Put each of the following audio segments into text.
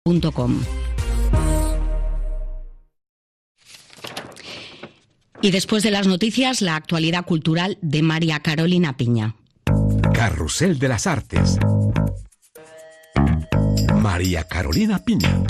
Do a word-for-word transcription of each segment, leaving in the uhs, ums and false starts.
punto com. Y después de las noticias, la actualidad cultural de María Carolina Piña. Carrusel de las Artes. María Carolina Piña.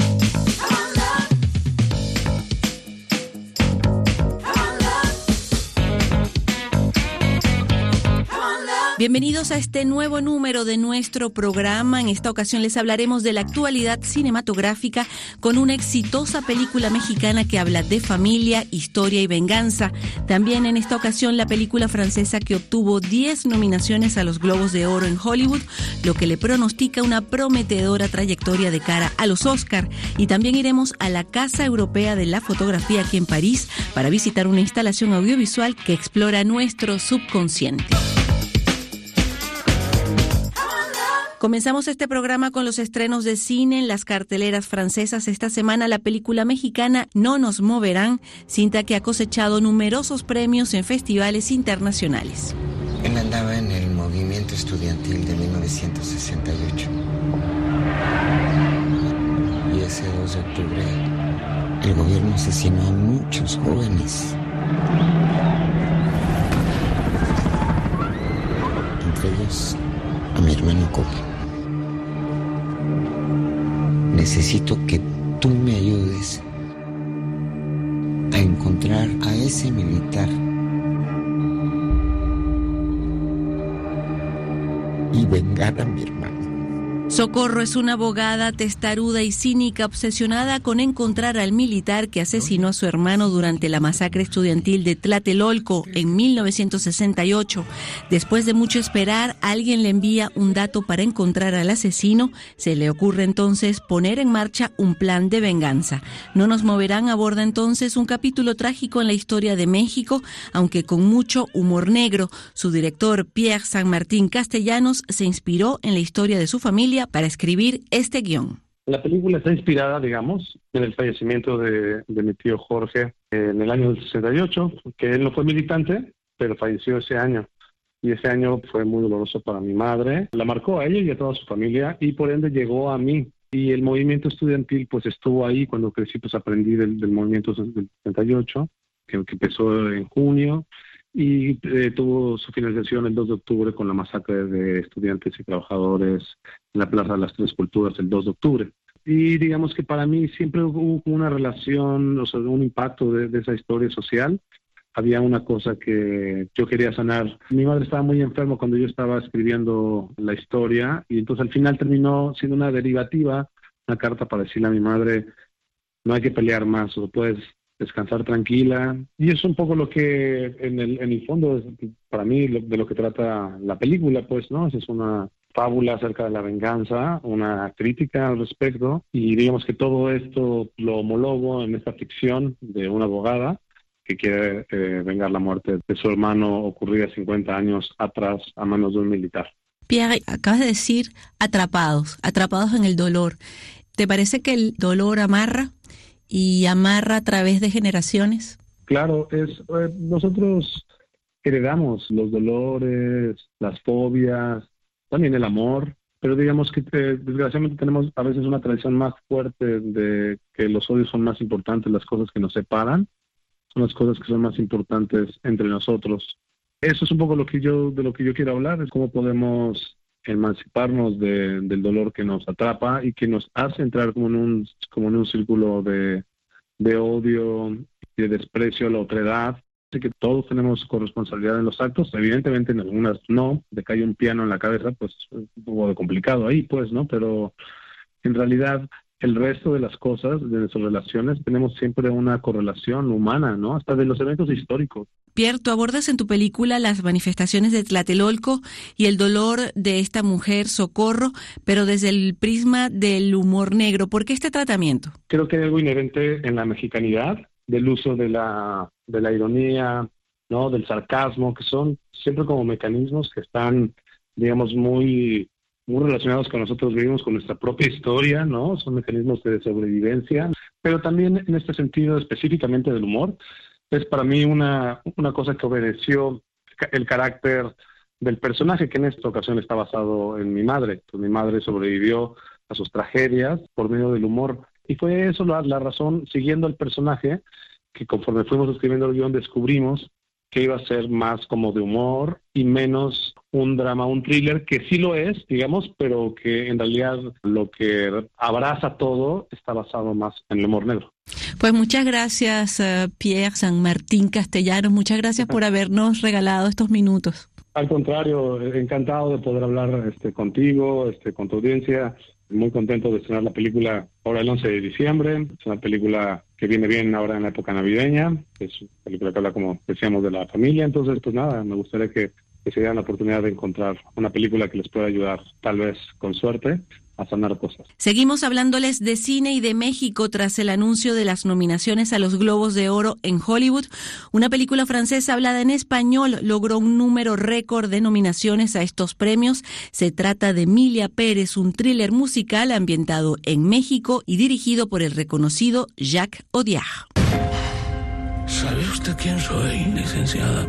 Bienvenidos a este nuevo número de nuestro programa. En esta ocasión les hablaremos de la actualidad cinematográfica con una exitosa película mexicana que habla de familia, historia y venganza. También en esta ocasión la película francesa que obtuvo diez nominaciones a los Globos de Oro en Hollywood, lo que le pronostica una prometedora trayectoria de cara a los Oscar. Y también iremos a la Casa Europea de la Fotografía aquí en París para visitar una instalación audiovisual que explora nuestro subconsciente. Comenzamos este programa con los estrenos de cine en las carteleras francesas. Esta semana la película mexicana No nos moverán, cinta que ha cosechado numerosos premios en festivales internacionales. Él andaba en el movimiento estudiantil de mil novecientos sesenta y ocho. Y ese dos de octubre el gobierno asesinó a muchos jóvenes. Entre ellos a mi hermano Copa. Necesito que tú me ayudes a encontrar a ese militar y vengar a mi hermano. Socorro es una abogada testaruda y cínica obsesionada con encontrar al militar que asesinó a su hermano durante la masacre estudiantil de Tlatelolco en mil novecientos sesenta y ocho. Después de mucho esperar, alguien le envía un dato para encontrar al asesino. Se le ocurre entonces poner en marcha un plan de venganza. No nos moverán aborda entonces un capítulo trágico en la historia de México, aunque con mucho humor negro. Su director, Pierre San Martín Castellanos, se inspiró en la historia de su familia para escribir este guión. La película está inspirada, digamos, en el fallecimiento de, de mi tío Jorge en el año del sesenta y ocho, que él no fue militante, pero falleció ese año. Y ese año fue muy doloroso para mi madre. La marcó a ella y a toda su familia y por ende llegó a mí. Y el movimiento estudiantil pues estuvo ahí. Cuando crecí pues aprendí del, del movimiento del sesenta y ocho, que, que empezó en junio. Y eh, tuvo su finalización el dos de octubre con la masacre de estudiantes y trabajadores en la Plaza de las Tres Culturas el dos de octubre. Y digamos que para mí siempre hubo una relación, o sea, un impacto de, de esa historia social. Había una cosa que yo quería sanar. Mi madre estaba muy enferma cuando yo estaba escribiendo la historia y entonces al final terminó siendo una derivativa, una carta para decirle a mi madre, no hay que pelear más, o puedes descansar tranquila. Y es un poco lo que en el, en el fondo es para mí lo, de lo que trata la película, pues, ¿no? Es una fábula acerca de la venganza, una crítica al respecto, y digamos que todo esto lo homologo en esta ficción de una abogada que quiere eh, vengar la muerte de su hermano ocurrida cincuenta años atrás a manos de un militar. Pierre, acabas de decir atrapados, atrapados en el dolor. ¿Te parece que el dolor amarra? ¿Y amarra a través de generaciones? Claro, es eh, nosotros heredamos los dolores, las fobias, también el amor, pero digamos que eh, desgraciadamente tenemos a veces una tradición más fuerte de que los odios son más importantes, las cosas que nos separan, son las cosas que son más importantes entre nosotros. Eso es un poco lo que yo de lo que yo quiero hablar, es cómo podemos emanciparnos de, del dolor que nos atrapa y que nos hace entrar como en un como en un círculo de, de odio y de desprecio a la otredad. Así que todos tenemos corresponsabilidad en los actos, evidentemente en algunas no, de que hay un piano en la cabeza, pues es un poco complicado ahí, pues, ¿no? Pero en realidad el resto de las cosas, de nuestras relaciones, tenemos siempre una correlación humana, ¿no? Hasta de los eventos históricos. Pierre, tú abordas en tu película las manifestaciones de Tlatelolco y el dolor de esta mujer, Socorro, pero desde el prisma del humor negro. ¿Por qué este tratamiento? Creo que hay algo inherente en la mexicanidad, del uso de la, de la ironía, ¿no? Del sarcasmo, que son siempre como mecanismos que están, digamos, muy... muy relacionados con nosotros vivimos, con nuestra propia historia, ¿no? Son mecanismos de sobrevivencia, pero también en este sentido específicamente del humor, es para mí una, una cosa que obedeció el carácter del personaje, que en esta ocasión está basado en mi madre. Pues mi madre sobrevivió a sus tragedias por medio del humor. Y fue eso la, la razón, siguiendo el personaje, que conforme fuimos escribiendo el guión descubrimos que iba a ser más como de humor y menos un drama, un thriller, que sí lo es, digamos, pero que en realidad lo que abraza todo está basado más en el humor negro. Pues muchas gracias, uh, Pierre San Martín Castellanos, muchas gracias por habernos regalado estos minutos. Al contrario, encantado de poder hablar este, contigo, este, con tu audiencia. Muy contento de estrenar la película ahora el once de diciembre. Es una película que viene bien ahora en la época navideña. Es una película que habla, como decíamos, de la familia. Entonces, pues nada, me gustaría que, que se dieran la oportunidad de encontrar una película que les pueda ayudar, tal vez con suerte, a sanar cosas. Seguimos hablándoles de cine y de México tras el anuncio de las nominaciones a los Globos de Oro en Hollywood. Una película francesa hablada en español logró un número récord de nominaciones a estos premios. Se trata de Emilia Pérez, un thriller musical ambientado en México y dirigido por el reconocido Jacques Audiard. ¿Sabe usted quién soy, licenciada?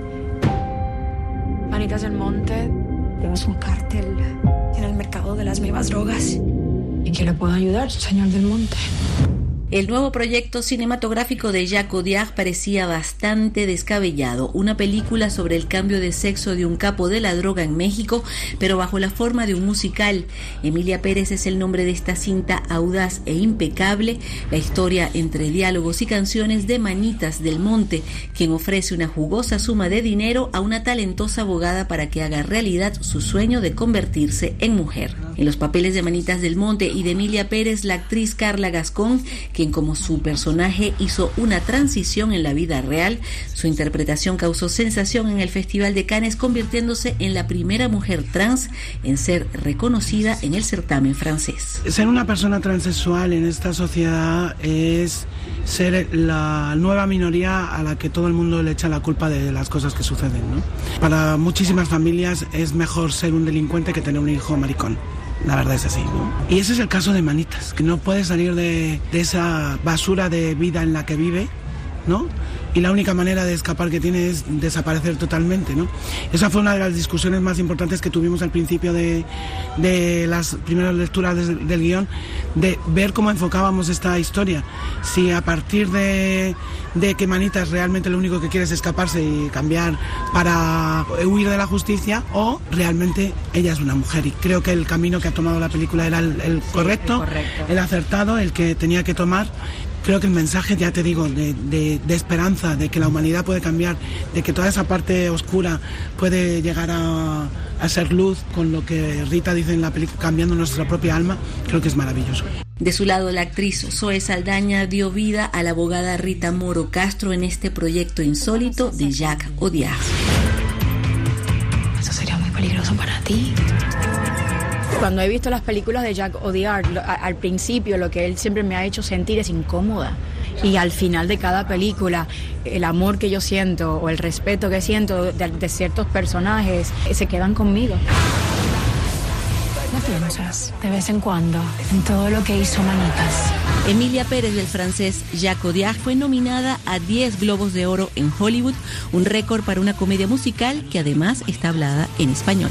Manitas del Monte, tenemos un cártel en el mercado de las nuevas drogas. ¿Y qué le puedo ayudar, señor del Monte? El nuevo proyecto cinematográfico de Jacques Audiard parecía bastante descabellado, una película sobre el cambio de sexo de un capo de la droga en México, pero bajo la forma de un musical. Emilia Pérez es el nombre de esta cinta audaz e impecable, la historia entre diálogos y canciones de Manitas del Monte, quien ofrece una jugosa suma de dinero a una talentosa abogada para que haga realidad su sueño de convertirse en mujer. En los papeles de Manitas del Monte y de Emilia Pérez, la actriz Carla Gascón, quien como su personaje hizo una transición en la vida real. Su interpretación causó sensación en el Festival de Cannes, convirtiéndose en la primera mujer trans en ser reconocida en el certamen francés. Ser una persona transexual en esta sociedad es ser la nueva minoría a la que todo el mundo le echa la culpa de las cosas que suceden, ¿no? Para muchísimas familias es mejor ser un delincuente que tener un hijo maricón. La verdad es así, ¿no? Y ese es el caso de Manitas, que no puede salir de, de esa basura de vida en la que vive, ¿no? Y la única manera de escapar que tiene es desaparecer totalmente, ¿no? Esa fue una de las discusiones más importantes que tuvimos al principio de, de las primeras lecturas del, del guión, de ver cómo enfocábamos esta historia. Si a partir de, de que Manitas realmente lo único que quiere es escaparse y cambiar para huir de la justicia, o realmente ella es una mujer. Y creo que el camino que ha tomado la película era el, el correcto, el correcto, el acertado, el que tenía que tomar. Creo que el mensaje, ya te digo, de, de, de esperanza, de que la humanidad puede cambiar, de que toda esa parte oscura puede llegar a, a ser luz, con lo que Rita dice en la película, cambiando nuestra propia alma, creo que es maravilloso. De su lado, la actriz Zoe Saldaña dio vida a la abogada Rita Moro Castro en este proyecto insólito de Jacques Audiard. Eso sería muy peligroso para ti. Cuando he visto las películas de Jacques Audiard, al principio lo que él siempre me ha hecho sentir es incómoda. Y al final de cada película, el amor que yo siento o el respeto que siento de, de ciertos personajes se quedan conmigo. ¿No piensas de vez en cuando en todo lo que hizo Manitas? Emilia Pérez, del francés Jacques Audiard, fue nominada a diez Globos de Oro en Hollywood, un récord para una comedia musical que además está hablada en español.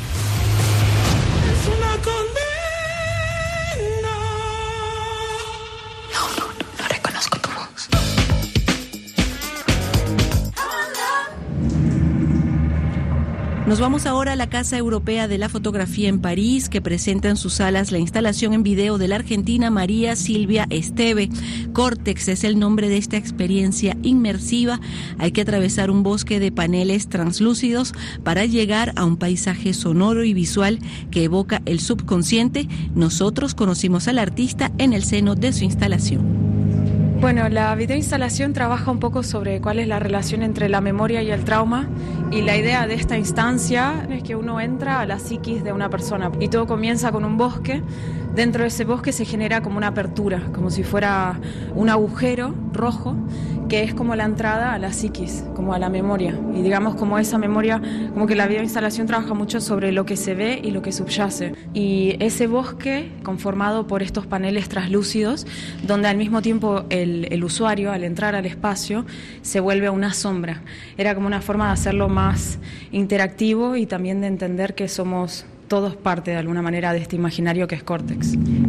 Nos vamos ahora a la Casa Europea de la Fotografía en París, que presenta en sus salas la instalación en video de la argentina María Silvia Esteve. Córtex es el nombre de esta experiencia inmersiva. Hay que atravesar un bosque de paneles translúcidos para llegar a un paisaje sonoro y visual que evoca el subconsciente. Nosotros conocimos al artista en el seno de su instalación. Bueno, la videoinstalación trabaja un poco sobre cuál es la relación entre la memoria y el trauma, y la idea de esta instancia es que uno entra a la psiquis de una persona y todo comienza con un bosque. Dentro de ese bosque se genera como una apertura, como si fuera un agujero rojo, que es como la entrada a la psiquis, como a la memoria. Y digamos como esa memoria, como que la videoinstalación trabaja mucho sobre lo que se ve y lo que subyace. Y ese bosque conformado por estos paneles translúcidos, donde al mismo tiempo el, el usuario al entrar al espacio se vuelve una sombra. Era como una forma de hacerlo más interactivo y también de entender que somos todos parte de alguna manera de este imaginario que es Córtex.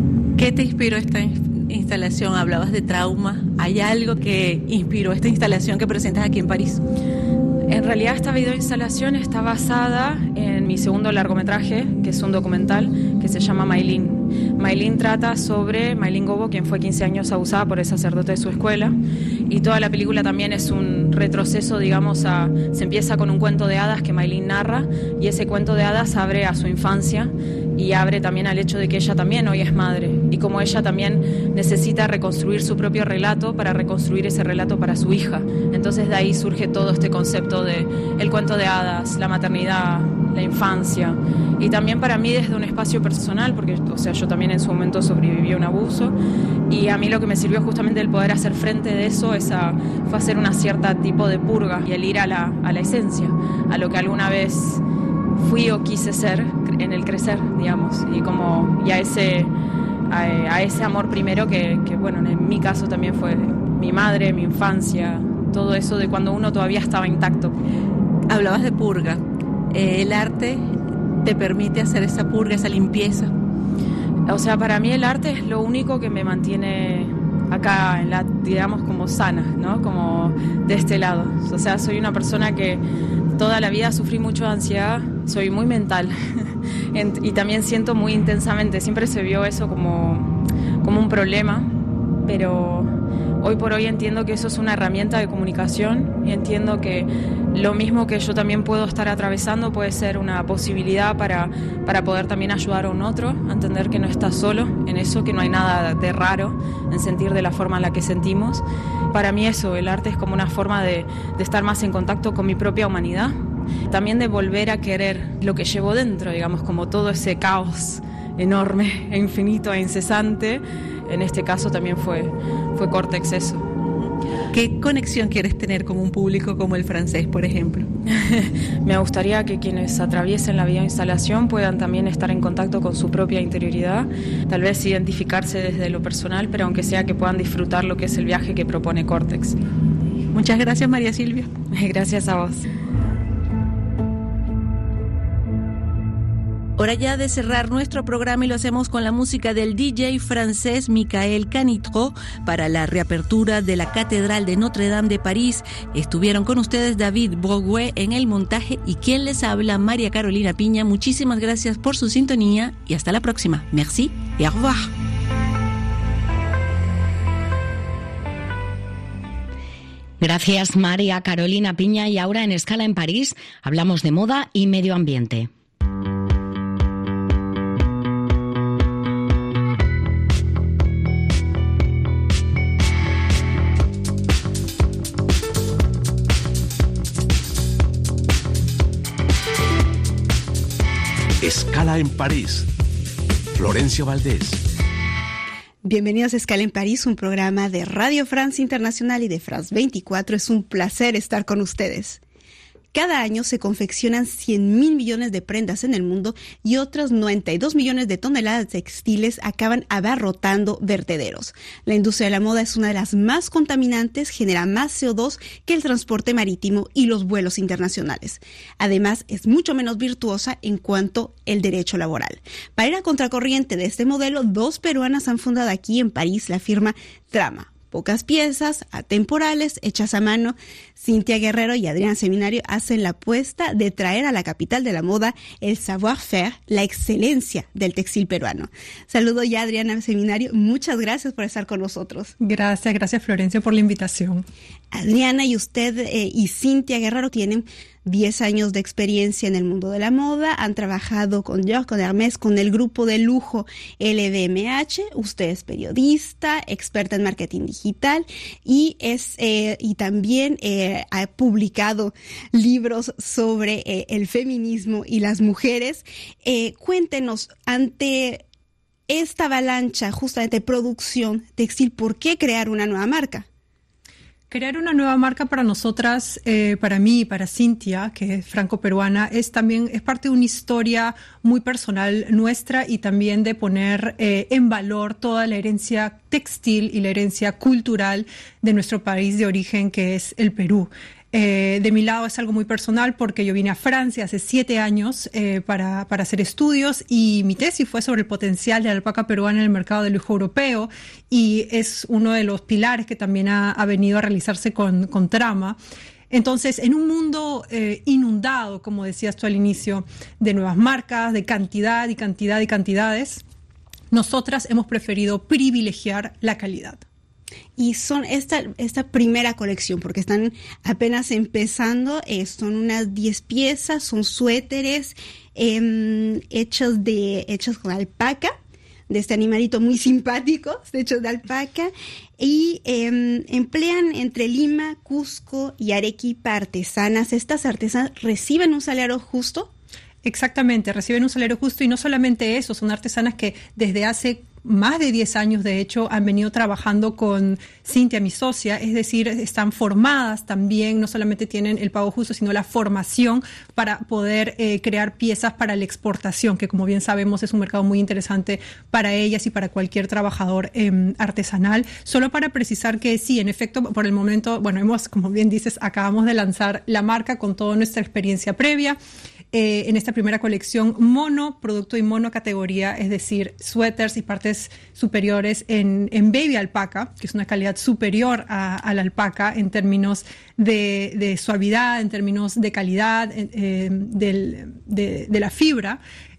¿Qué te inspiró esta instalación? Hablabas de trauma. ¿Hay algo que inspiró esta instalación que presentas aquí en París? En realidad esta videoinstalación está basada en mi segundo largometraje, que es un documental que se llama Maylin. Maylin trata sobre Maylin Gobo, quien fue quince años abusada por el sacerdote de su escuela, y toda la película también es un retroceso, digamos, a, se empieza con un cuento de hadas que Maylin narra, y ese cuento de hadas abre a su infancia y abre también al hecho de que ella también hoy es madre, y como ella también necesita reconstruir su propio relato para reconstruir ese relato para su hija. Entonces de ahí surge todo este concepto de el cuento de hadas, la maternidad, la infancia, y también para mí desde un espacio personal, porque o sea, yo también en su momento sobreviví a un abuso, y a mí lo que me sirvió justamente el poder hacer frente de eso es a, fue hacer una cierta tipo de purga y el ir a la, a la esencia, a lo que alguna vez fui o quise ser en el crecer, digamos, y como y a ese a, a ese amor primero que, que bueno, en mi caso también fue mi madre, mi infancia, todo eso de cuando uno todavía estaba intacto. Hablabas de purga. Eh, ¿El arte te permite hacer esa purga, esa limpieza? O sea, para mí el arte es lo único que me mantiene acá, en la, digamos, como sana, ¿no? Como de este lado. O sea, soy una persona que toda la vida sufrí mucho de ansiedad, soy muy mental y también siento muy intensamente. Siempre se vio eso como, como un problema, pero hoy por hoy entiendo que eso es una herramienta de comunicación y entiendo que lo mismo que yo también puedo estar atravesando puede ser una posibilidad para, para poder también ayudar a un otro, a entender que no estás solo en eso, que no hay nada de raro en sentir de la forma en la que sentimos. Para mí eso, el arte es como una forma de, de estar más en contacto con mi propia humanidad, también de volver a querer lo que llevo dentro, digamos, como todo ese caos enorme e infinito e incesante. En este caso también fue, fue Córtex eso. ¿Qué conexión quieres tener con un público como el francés, por ejemplo? Me gustaría que quienes atraviesen la videoinstalación puedan también estar en contacto con su propia interioridad, tal vez identificarse desde lo personal, pero aunque sea que puedan disfrutar lo que es el viaje que propone Córtex. Muchas gracias, María Silvia. Gracias a vos. Hora ya de cerrar nuestro programa y lo hacemos con la música del D J francés Michael Canitrot para la reapertura de la Catedral de Notre Dame de París. Estuvieron con ustedes David Broguet en el montaje y quien les habla, María Carolina Piña. Muchísimas gracias por su sintonía y hasta la próxima. Merci et au revoir. Gracias, María Carolina Piña. Y ahora en Escala en París hablamos de moda y medio ambiente. Escala en París. Florencia Valdés. Bienvenidos a Escala en París, un programa de Radio France Internacional y de France veinticuatro. Es un placer estar con ustedes. Cada año se confeccionan cien mil millones de prendas en el mundo y otras noventa y dos millones de toneladas de textiles acaban abarrotando vertederos. La industria de la moda es una de las más contaminantes, genera más C O dos que el transporte marítimo y los vuelos internacionales. Además, es mucho menos virtuosa en cuanto al derecho laboral. Para ir a contracorriente de este modelo, dos peruanas han fundado aquí en París la firma Trama. Pocas piezas, atemporales, hechas a mano. Cintia Guerrero y Adriana Seminario hacen la apuesta de traer a la capital de la moda el savoir-faire, la excelencia del textil peruano. Saludo ya a Adriana Seminario. Muchas gracias por estar con nosotros. Gracias, gracias Florencia por la invitación. Adriana y usted eh, y Cintia Guerrero tienen diez años de experiencia en el mundo de la moda, han trabajado con Dior, con Hermès, con el grupo de lujo L V M H. Usted es periodista, experta en marketing digital y es eh, y también eh, ha publicado libros sobre eh, el feminismo y las mujeres. Eh, cuéntenos, ante esta avalancha justamente de producción textil, ¿por qué crear una nueva marca? Crear una nueva marca para nosotras, eh, para mí y para Cintia, que es franco-peruana, es también es parte de una historia muy personal nuestra y también de poner eh, en valor toda la herencia textil y la herencia cultural de nuestro país de origen, que es el Perú. Eh, de mi lado es algo muy personal porque yo vine a Francia hace siete años eh, para, para hacer estudios y mi tesis fue sobre el potencial de la alpaca peruana en el mercado de lujo europeo y es uno de los pilares que también ha, ha venido a realizarse con, con Trama. Entonces, en un mundo eh, inundado, como decías tú al inicio, de nuevas marcas, de cantidad y cantidad y cantidades, nosotras hemos preferido privilegiar la calidad. Y son esta, esta primera colección, porque están apenas empezando, eh, son unas diez piezas, son suéteres eh, hechos, de, hechos con alpaca, de este animalito muy simpático, hechos de alpaca, y eh, emplean entre Lima, Cusco y Arequipa artesanas. ¿Estas artesanas reciben un salario justo? Exactamente, reciben un salario justo y no solamente eso, son artesanas que desde hace más de diez años, de hecho, han venido trabajando con Cintia, mi socia, es decir, están formadas también, no solamente tienen el pago justo, sino la formación para poder eh, crear piezas para la exportación, que como bien sabemos es un mercado muy interesante para ellas y para cualquier trabajador eh, artesanal. Solo para precisar que sí, en efecto, por el momento, bueno, hemos, como bien dices, acabamos de lanzar la marca con toda nuestra experiencia previa. Eh, en esta primera colección mono, producto y mono categoría, es decir, suéteres y partes superiores en, en baby alpaca, que es una calidad superior a, a la alpaca en términos de, de suavidad, en términos de calidad, eh, del, de, de la fibra.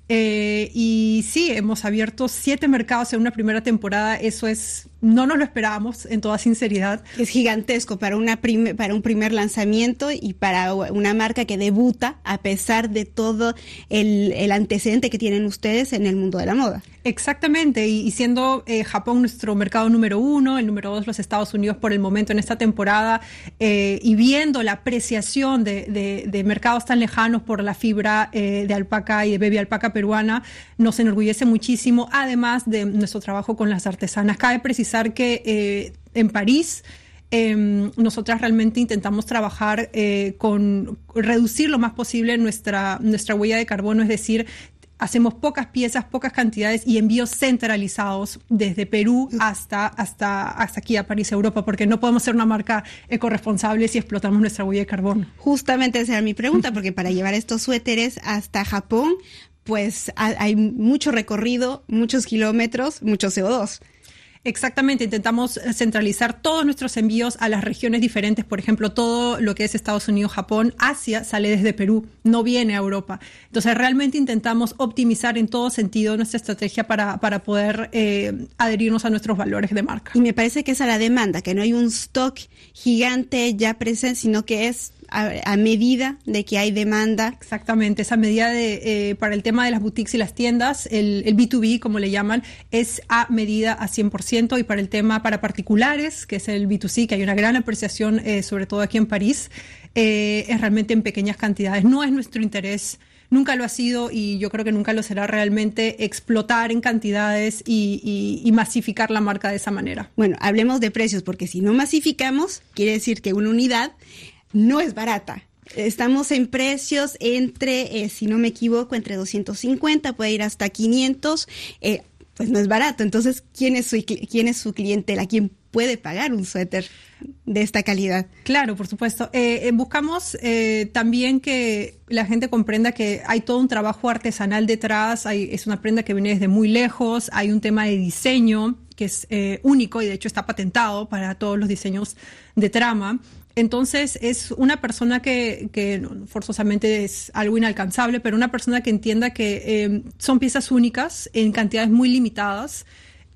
Eh, y sí, hemos abierto siete mercados en una primera temporada, eso es, no nos lo esperábamos, en toda sinceridad. Es gigantesco para, una prim- para un primer lanzamiento y para una marca que debuta a pesar de todo el, el antecedente que tienen ustedes en el mundo de la moda. Exactamente, y, y siendo eh, Japón nuestro mercado número uno, el número dos los Estados Unidos por el momento en esta temporada, eh, y viendo la apreciación de, de, de mercados tan lejanos por la fibra eh, de alpaca y de baby alpaca peruana, nos enorgullece muchísimo, además de nuestro trabajo con las artesanas. Cabe precisar que eh, en París Eh, nosotras realmente intentamos trabajar eh, con reducir lo más posible nuestra, nuestra huella de carbono, es decir, hacemos pocas piezas, pocas cantidades y envíos centralizados desde Perú hasta, hasta, hasta aquí a París, Europa, porque no podemos ser una marca ecorresponsable si explotamos nuestra huella de carbono. Justamente esa era mi pregunta, porque para llevar estos suéteres hasta Japón, pues hay mucho recorrido, muchos kilómetros, mucho C O dos. Exactamente, intentamos centralizar todos nuestros envíos a las regiones diferentes. Por ejemplo, todo lo que es Estados Unidos, Japón, Asia sale desde Perú, no viene a Europa. Entonces, realmente intentamos optimizar en todo sentido nuestra estrategia para, para poder eh, adherirnos a nuestros valores de marca. Y me parece que es a la demanda, que no hay un stock gigante ya presente, sino que es a, a medida de que hay demanda. Exactamente, esa medida de, eh, para el tema de las boutiques y las tiendas, el, el B dos B, como le llaman, es a medida a cien por ciento. Y para el tema para particulares, que es el B dos C, que hay una gran apreciación, eh, sobre todo aquí en París, eh, es realmente en pequeñas cantidades. No es nuestro interés, nunca lo ha sido y yo creo que nunca lo será realmente explotar en cantidades y, y, y masificar la marca de esa manera. Bueno, hablemos de precios, porque si no masificamos, quiere decir que una unidad no es barata. Estamos en precios entre, eh, si no me equivoco, entre doscientos cincuenta, puede ir hasta quinientos, eh, pues no es barato. Entonces, ¿quién es su, quién es su clientela? ¿Quién puede pagar un suéter de esta calidad? Claro, por supuesto. Eh, buscamos eh, también que la gente comprenda que hay todo un trabajo artesanal detrás, hay, es una prenda que viene desde muy lejos, hay un tema de diseño que es eh, único y de hecho está patentado para todos los diseños de Trama. Entonces es una persona que, que forzosamente es algo inalcanzable, pero una persona que entienda que eh, son piezas únicas en cantidades muy limitadas,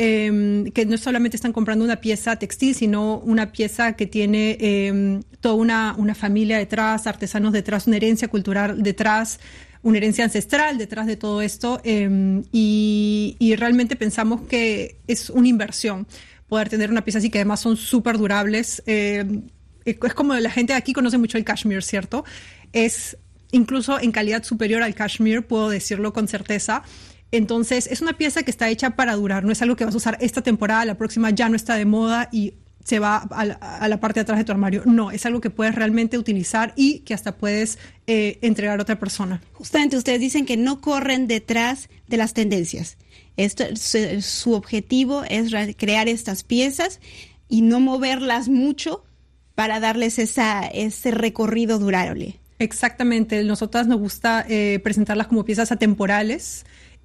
eh, que no solamente están comprando una pieza textil, sino una pieza que tiene eh, toda una, una familia detrás, artesanos detrás, una herencia cultural detrás, una herencia ancestral detrás de todo esto, eh, y, y realmente pensamos que es una inversión poder tener una pieza así, que además son súper durables. Eh, es como la gente de aquí conoce mucho el cashmere, ¿cierto? Es incluso en calidad superior al cashmere, puedo decirlo con certeza. Entonces, es una pieza que está hecha para durar, no es algo que vas a usar esta temporada, la próxima ya no está de moda y se va a la, a la parte de atrás de tu armario. No, es algo que puedes realmente utilizar y que hasta puedes eh, entregar a otra persona. Justamente ustedes dicen que no corren detrás de las tendencias. Esto, su, su objetivo es crear estas piezas y no moverlas mucho para darles esa, ese recorrido durable. Exactamente, nosotras nos gusta eh, presentarlas como piezas atemporales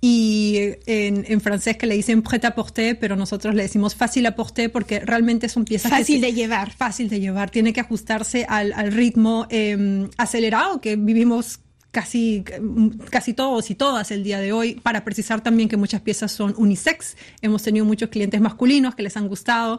y en, en francés que le dicen prêt-à-porter, pero nosotros le decimos fácil à porter porque realmente son piezas fácil que de llevar. Fácil de llevar, tiene que ajustarse al, al ritmo eh, acelerado que vivimos casi, casi todos y todas el día de hoy, para precisar también que muchas piezas son unisex. Hemos tenido muchos clientes masculinos que les han gustado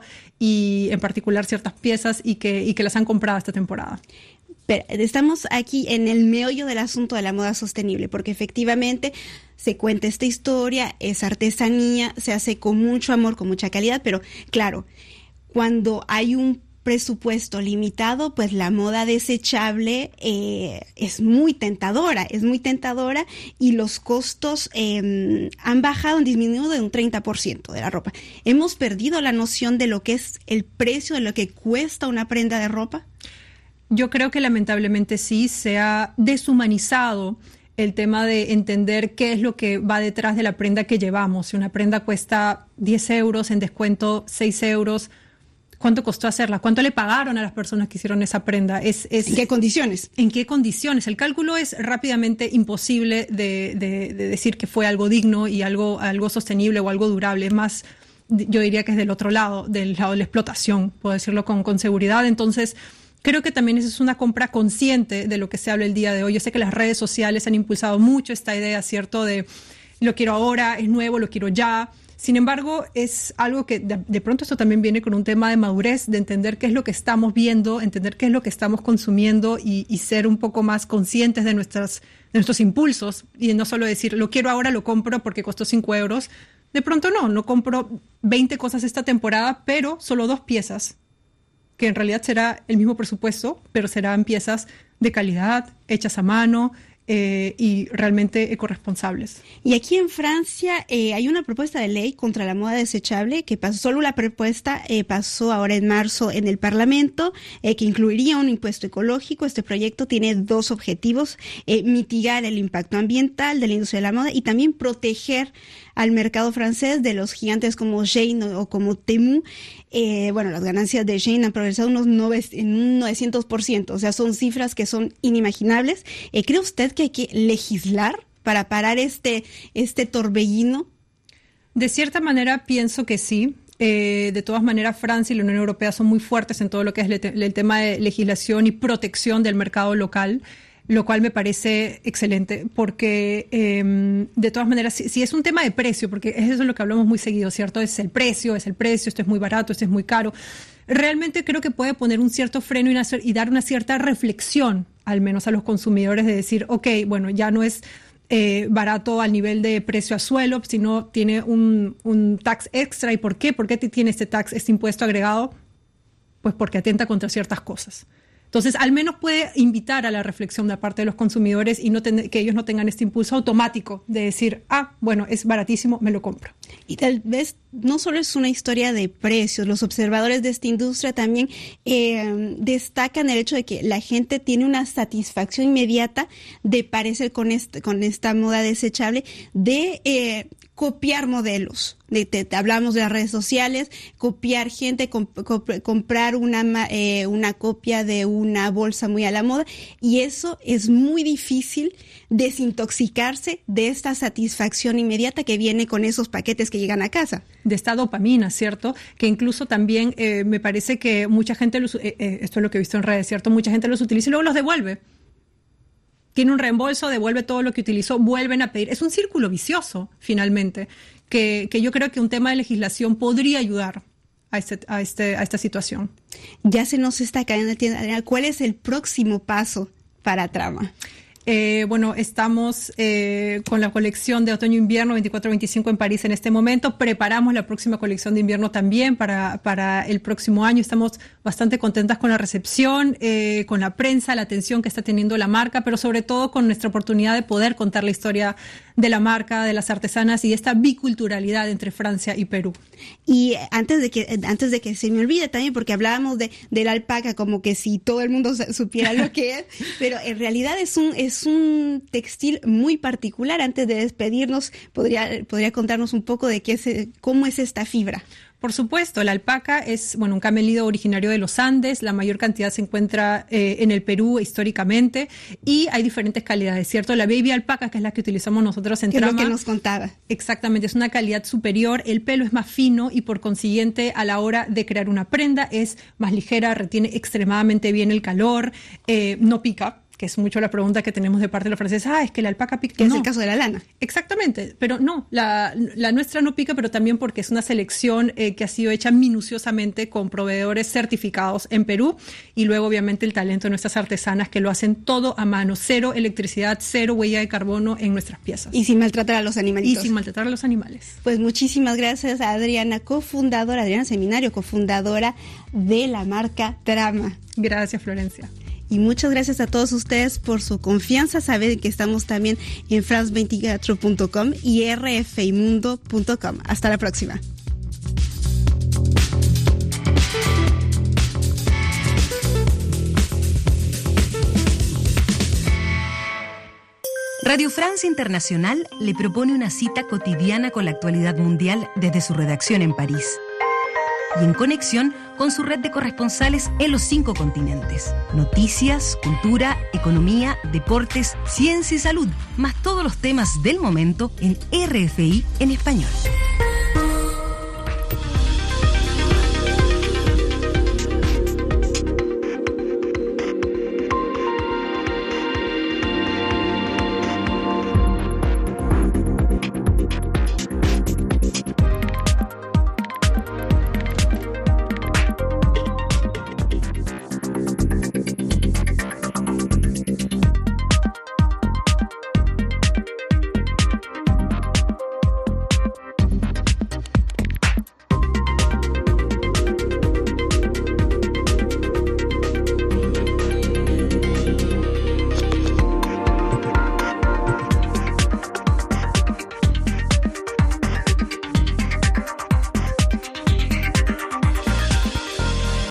y en particular ciertas piezas y que, y que las han comprado esta temporada. Pero estamos aquí en el meollo del asunto de la moda sostenible, porque efectivamente se cuenta esta historia, es artesanía, se hace con mucho amor, con mucha calidad, pero claro, cuando hay un presupuesto limitado, pues la moda desechable eh, es muy tentadora, es muy tentadora y los costos eh, han bajado, han disminuido de un treinta por ciento de la ropa. ¿Hemos perdido la noción de lo que es el precio, de lo que cuesta una prenda de ropa? Yo creo que lamentablemente sí, se ha deshumanizado el tema de entender qué es lo que va detrás de la prenda que llevamos. Si una prenda cuesta diez euros, en descuento seis euros, ¿cuánto costó hacerla? ¿Cuánto le pagaron a las personas que hicieron esa prenda? Es, es, ¿En qué condiciones? ¿En qué condiciones? El cálculo es rápidamente imposible de, de, de decir que fue algo digno y algo, algo sostenible o algo durable. Es más, yo diría que es del otro lado, del lado de la explotación, puedo decirlo con, con seguridad. Entonces, creo que también esa es una compra consciente de lo que se habla el día de hoy. Yo sé que las redes sociales han impulsado mucho esta idea, ¿cierto? De lo quiero ahora, es nuevo, lo quiero ya. Sin embargo, es algo que de, de pronto esto también viene con un tema de madurez, de entender qué es lo que estamos viendo, entender qué es lo que estamos consumiendo y, y ser un poco más conscientes de, nuestras, de nuestros impulsos y no solo decir, lo quiero ahora, lo compro porque costó cinco euros. De pronto no, no compro veinte cosas esta temporada, pero solo dos piezas, que en realidad será el mismo presupuesto, pero serán piezas de calidad, hechas a mano eh, y realmente ecorresponsables. Y aquí en Francia eh, hay una propuesta de ley contra la moda desechable que pasó, solo la propuesta eh, pasó ahora en marzo en el Parlamento, eh, que incluiría un impuesto ecológico. Este proyecto tiene dos objetivos, eh, mitigar el impacto ambiental de la industria de la moda y también proteger al mercado francés de los gigantes como Shein o, o como Temu. Eh, bueno, las ganancias de Shein han progresado unos nove, en un novecientos por ciento, o sea, son cifras que son inimaginables. Eh, ¿Cree usted que hay que legislar para parar este, este torbellino? De cierta manera pienso que sí. Eh, de todas maneras, Francia y la Unión Europea son muy fuertes en todo lo que es el, el tema de legislación y protección del mercado local, lo cual me parece excelente, porque eh, de todas maneras, si, si es un tema de precio, porque es eso lo que hablamos muy seguido, ¿cierto? Es el precio, es el precio, esto es muy barato, esto es muy caro. Realmente creo que puede poner un cierto freno y, una, y dar una cierta reflexión, al menos a los consumidores, de decir, ok, bueno, ya no es eh, barato al nivel de precio a suelo, sino tiene un, un tax extra. ¿Y por qué? ¿Por qué tiene este tax, este impuesto agregado? Pues porque atenta contra ciertas cosas. Entonces, al menos puede invitar a la reflexión de parte de los consumidores y no ten, que ellos no tengan este impulso automático de decir, ah, bueno, es baratísimo, me lo compro. Y tal vez no solo es una historia de precios, los observadores de esta industria también eh, destacan el hecho de que la gente tiene una satisfacción inmediata de parecer con, este, con esta moda desechable, de eh, copiar modelos. De, te, te hablamos de las redes sociales, copiar gente, comp, comp, comprar una, eh, una copia de una bolsa muy a la moda, y eso es muy difícil desintoxicarse de esta satisfacción inmediata que viene con esos paquetes que llegan a casa. De esta dopamina, ¿cierto? Que incluso también eh, me parece que mucha gente, los, eh, eh, esto es lo que he visto en redes, ¿cierto? Mucha gente los utiliza y luego los devuelve. Tiene un reembolso, devuelve todo lo que utilizó, vuelven a pedir. Es un círculo vicioso, finalmente, que, que yo creo que un tema de legislación podría ayudar a, este, a, este, a esta situación. Ya se nos está cayendo el tiempo. ¿Cuál es el próximo paso para Trama? Eh, bueno, estamos eh, con la colección de otoño-invierno veinticuatro veinticinco en París en este momento. Preparamos la próxima colección de invierno también para, para el próximo año. Estamos bastante contentas con la recepción, eh, con la prensa, la atención que está teniendo la marca, pero sobre todo con nuestra oportunidad de poder contar la historia de la marca, de las artesanas y esta biculturalidad entre Francia y Perú. Y antes de que antes de que se me olvide también, porque hablábamos de, de la alpaca como que si todo el mundo supiera lo que es, pero en realidad es un es es un textil muy particular. Antes de despedirnos, ¿podría, podría contarnos un poco de qué es, cómo es esta fibra? Por supuesto, la alpaca es bueno un camélido originario de los Andes, la mayor cantidad se encuentra eh, en el Perú históricamente y hay diferentes calidades, ¿cierto? La baby alpaca, que es la que utilizamos nosotros en ¿Qué trama. es lo que nos contaba? Exactamente, es una calidad superior, el pelo es más fino y por consiguiente a la hora de crear una prenda es más ligera, retiene extremadamente bien el calor, eh, no pica. Que es mucho la pregunta que tenemos de parte de los franceses, ah, es que la alpaca pica. Que no. es el caso de la lana. Exactamente, pero no, la, la nuestra no pica, pero también porque es una selección eh, que ha sido hecha minuciosamente con proveedores certificados en Perú y luego obviamente el talento de nuestras artesanas que lo hacen todo a mano, cero electricidad, cero huella de carbono en nuestras piezas. Y sin maltratar a los animalitos. Y sin maltratar a los animales. Pues muchísimas gracias a Adriana, cofundadora, Adriana Seminario, cofundadora de la marca Trama. Gracias, Florencia. Y muchas gracias a todos ustedes por su confianza. Saben que estamos también en france veinticuatro punto com y r f i mundo punto com. Hasta la próxima. Radio France Internacional le propone una cita cotidiana con la actualidad mundial desde su redacción en París y en conexión con su red de corresponsales en los cinco continentes. Noticias, cultura, economía, deportes, ciencia y salud, más todos los temas del momento en R F I en español.